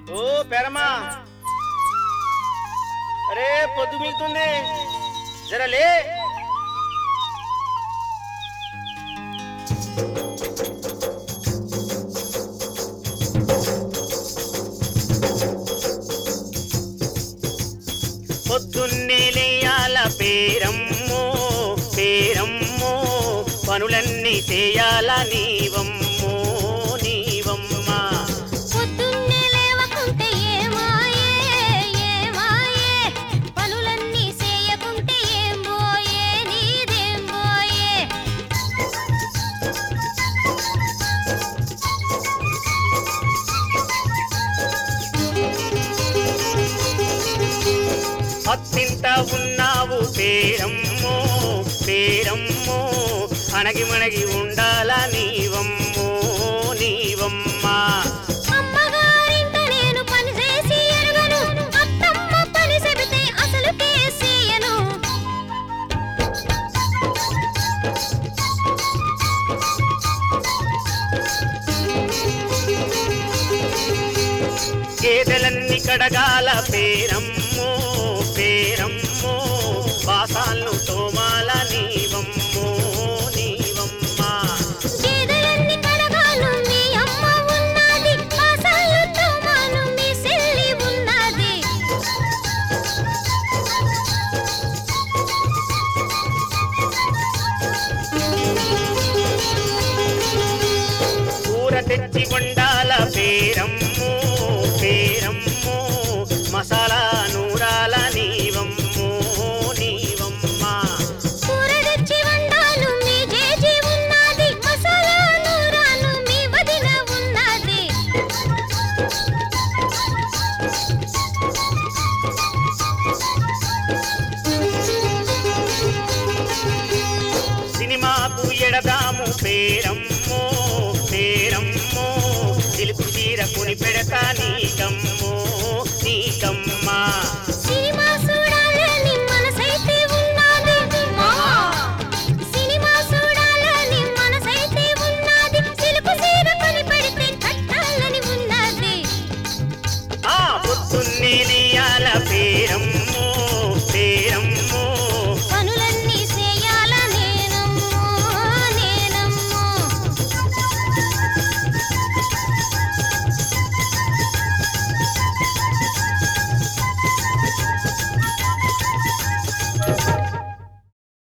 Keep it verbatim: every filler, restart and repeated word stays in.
ఓ పెరమా, అరే పొద్దు మిగుతుంది, జరలే. పొద్దున్నే లేయాల పేరమ్మో పేరమ్మో, పనులన్నీ చేయాల నీవమ్మో నీవమ్మా. పొద్దున్నే లేవకుంటే ఏమాయే ఏమాయే, పనులన్నీ చేయకుంటే ఏం పోయే నీదేం పోయే. అత్తింత ఉన్నావు పేరమ్మో పేరమ్మో, అణగి మణగి ఉండాల నీవమ్మో నీవమ్మా. అమ్మగారింట నేను పని చేసి ఎరుగను, అత్తమ్మ పని చెబితే అసలు కేసీయను. గేదెలన్నీ కడగాల పేరమ్మో పేరమ్మో, బాసాలను తోమాల నీవమ్మో నీవమ్మా. గేదెలన్నీ కడగాను మీ అమ్మ ఉన్నది, బాసళ్ళు తోమాను మీ చెల్లి ఉన్నది. కూర తెచ్చి వండాల పేరమ్మో పేరమ్మో, మసాలా నూరాల నీవమ్మో నీవమ్మా. కూర తెచ్చి వండాను మీ జేజి ఉన్నది, మసాలా నూరాను మీ వదిన ఉన్నది. సినిమాకు ఎడదాము పేరమ్మో పేరమ్మో, సిలుకు చీర కొని పెడతా నీకమ్మో నీకమ్మా. సినిమా చూడాలని మనసైతే ఉన్నది, సినిమా చూడాలని మనసైతే ఉన్నది, సిలుకు చీర కొని పెడితే కట్టాలని ఉన్నది. ఆ పొద్దున్నే